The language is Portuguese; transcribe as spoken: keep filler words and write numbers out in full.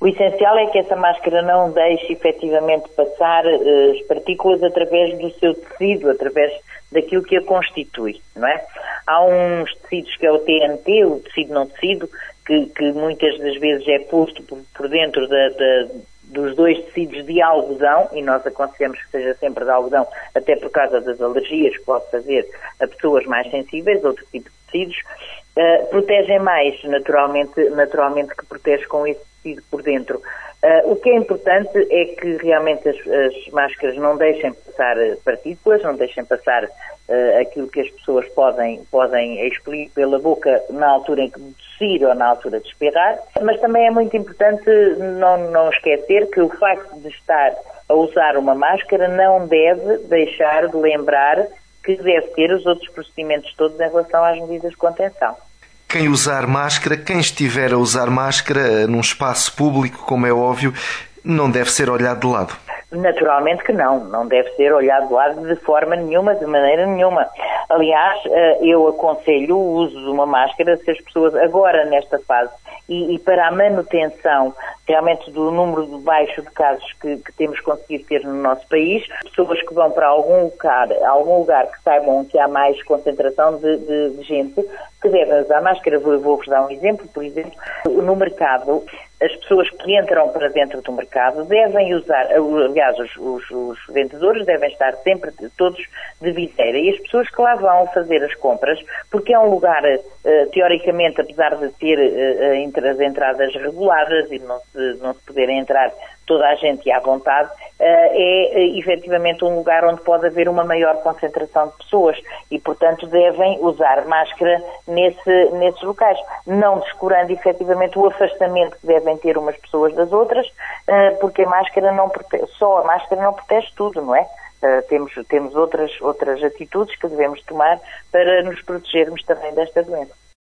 O essencial é que essa máscara não deixe efetivamente passar uh, as partículas através do seu tecido, através daquilo que a constitui, não é? Há uns tecidos que é o T N T, o tecido não tecido, que, que muitas das vezes é posto por, por dentro da, da, dos dois tecidos de algodão, e nós aconselhamos que seja sempre de algodão, até por causa das alergias que pode fazer a pessoas mais sensíveis, outro tipo de tecidos, uh, protegem mais, naturalmente, naturalmente que protege com esse tecido por dentro. Uh, o que é importante é que realmente as, as máscaras não deixem passar partículas, não deixem passar uh, aquilo que as pessoas podem, podem expelir pela boca na altura em que tossir ou na altura de espirrar, mas também é muito importante não, não esquecer que o facto de estar a usar uma máscara não deve deixar de lembrar que deve ter os outros procedimentos todos em relação às medidas de contenção. Quem usar máscara, quem estiver a usar máscara num espaço público, como é óbvio, não deve ser olhado de lado. Naturalmente que não, não deve ser olhado de lado de forma nenhuma, de maneira nenhuma. Aliás, eu aconselho o uso de uma máscara se as pessoas, agora nesta fase, e, e para a manutenção realmente do número de baixo de casos que, que temos conseguido ter no nosso país, pessoas que vão para algum lugar, algum lugar que saibam que há mais concentração de, de, de gente, que devem usar máscara. Vou, vou-vos dar um exemplo, por exemplo, no mercado, as pessoas que entram para dentro do mercado devem usar, aliás, os, os, os vendedores devem estar sempre todos de viseira, e as pessoas que lá vão fazer as compras, porque é um lugar, uh, teoricamente, apesar de ter uh, as entradas reguladas e não se, não se poderem entrar toda a gente à vontade, uh, é uh, efetivamente um lugar onde pode haver uma maior concentração de pessoas e, portanto, devem usar máscara nesse, nesses locais, não descurando efetivamente o afastamento que devem ter umas pessoas das outras, uh, porque a máscara não protege, só a máscara não protege tudo, não é? Uh, temos, temos outras, outras atitudes que devemos tomar para nos protegermos também desta doença.